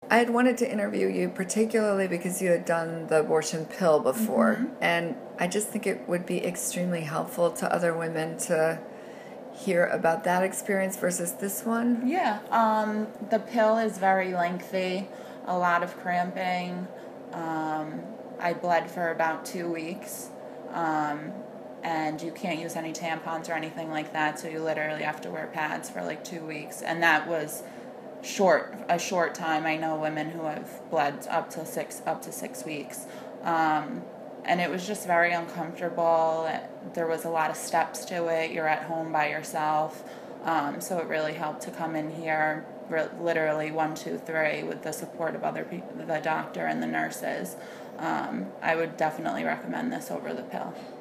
I had wanted to interview you particularly because you had done the abortion pill before. Mm-hmm. And I just think it would be extremely helpful to other women to hear about that experience versus this one. Yeah, the pill is very lengthy, a lot of cramping. I bled for about 2 weeks, and you can't use any tampons or anything like that, so you literally have to wear pads for like 2 weeks, and that was a short time. I know women who have bled up to 6 weeks. And it was just very uncomfortable. There was a lot of steps to it. You're at home by yourself. So it really helped to come in here, literally 1, 2, 3, with the support of other people, the doctor and the nurses. I would definitely recommend this over the pill.